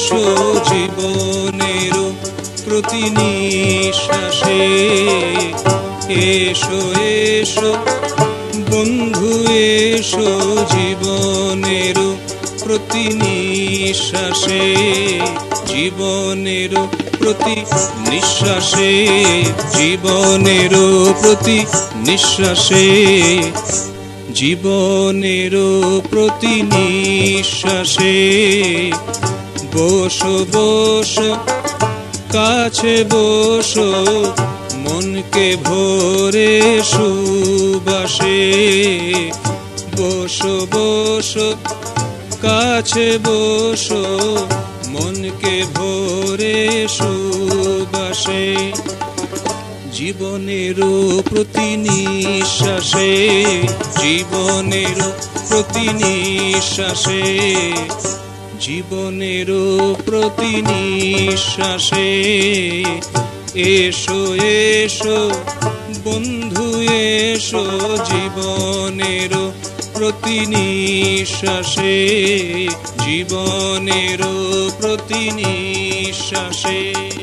এসো জীবনের প্রতি নিঃশ্বাসে, এসো এসো বন্ধু এসো জীবনের প্রতি নিঃশ্বাসে, জীবনের প্রতি নিঃশ্বাসে, জীবনের প্রতি নিঃশ্বাসে, জীবনের প্রতি নিঃশ্বাসে। বসো বসো কাছে বসো মনকে ভরে সুবাসে, বসো বসো কাছে বসো মনকে ভরে সুবাসে, জীবনের প্রতি নিঃশ্বাসে, জীবনের প্রতি নিঃশ্বাসে, জীবনের প্রতি নিঃশ্বাসে। এসো এসো বন্ধু এসো জীবনের প্রতি নিঃশ্বাসে, জীবনের প্রতি নিঃশ্বাসে।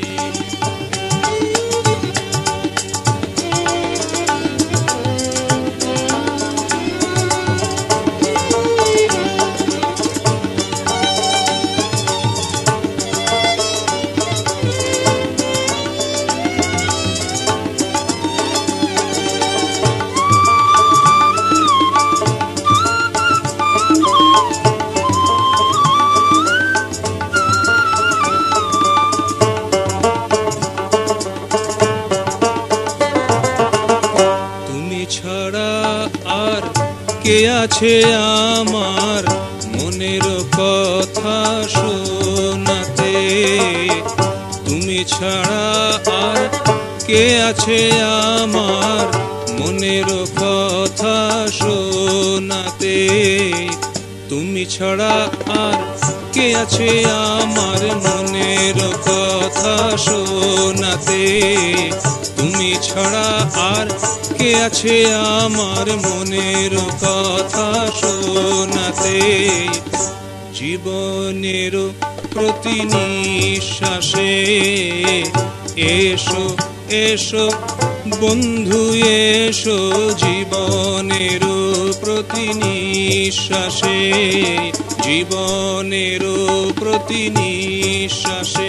ছাড়া আর কে আছে আমার মনের কথা শোনাতে, তুমি ছাড়া আর কে আছে আমার মনের কথা শোনাতে, তুমি ছাড়া আর কে আছে আমার মনের কথা শোনাতে, তুমি ছাড়া আর কে আছে আমার মনের কথা শোনাতে, জীবনের প্রতি নিঃশ্বাসে। এসো এসো বন্ধু এসো জীবনের প্রতি নিঃশ্বাসে, জীবনের প্রতি নিঃশ্বাসে।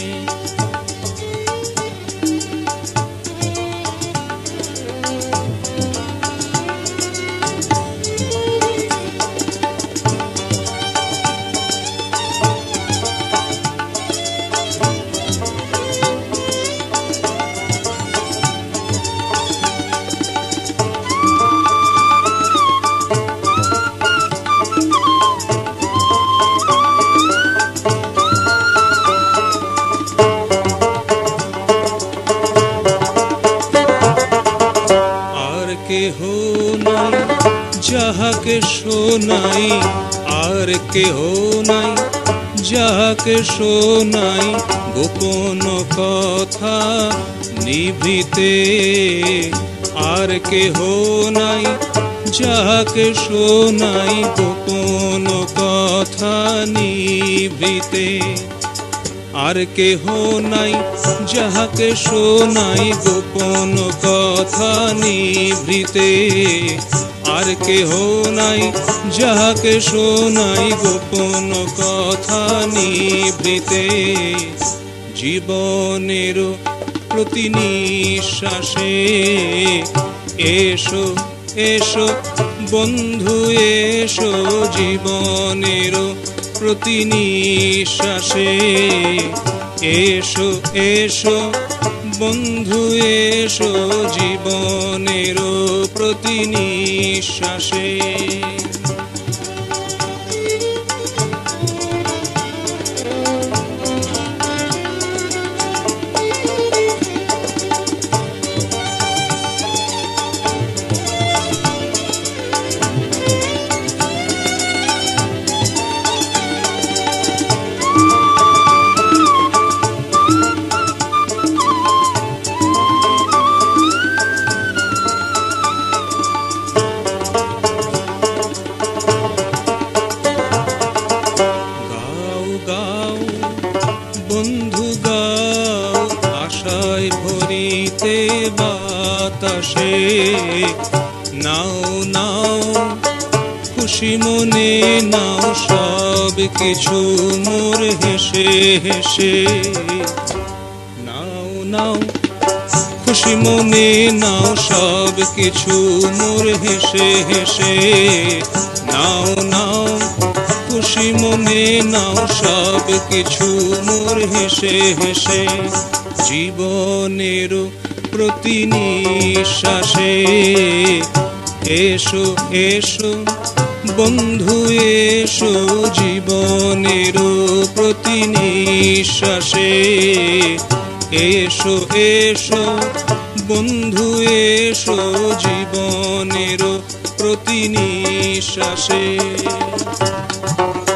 কেহ নাই যাহাকে শোনাই, আর কেহ নাই যাহাকে শোনাই গোপন কথা নিভৃতে, আর কেহ নাই যাহাকে শোনাই গোপন কথা নিভৃতে, আর কেহ নাই যাহাকে শোনাই গোপন কথা নিভৃতে, আর কেহ নাই যাহাকে শোনাই গোপন কথা নিভৃতে, জীবনের প্রতি নিঃশ্বাসে। এসো এসো বন্ধু এসো জীবনের প্রতি নিঃশ্বাসে, এসো এসো বন্ধু এসো জীবনের প্রতি নিঃশ্বাসে। ভরিতে বাতাসে। নাও নাও খুশি মনে নাও সব কিছু মোর হেসে হেসে। নাও নাও খুশি মনে নাও সব কিছু মোর হেসে হেসে। নাও নাও খুশি মনে নাও সব কিছু মোর হেসে হেসে। জীবনের প্রতি নিঃশ্বাসে এসো এসো বন্ধু এসো, জীবনের প্রতি নিঃশ্বাসে এসো এসো বন্ধু এসো, জীবনের প্রতি নিঃশ্বাসে।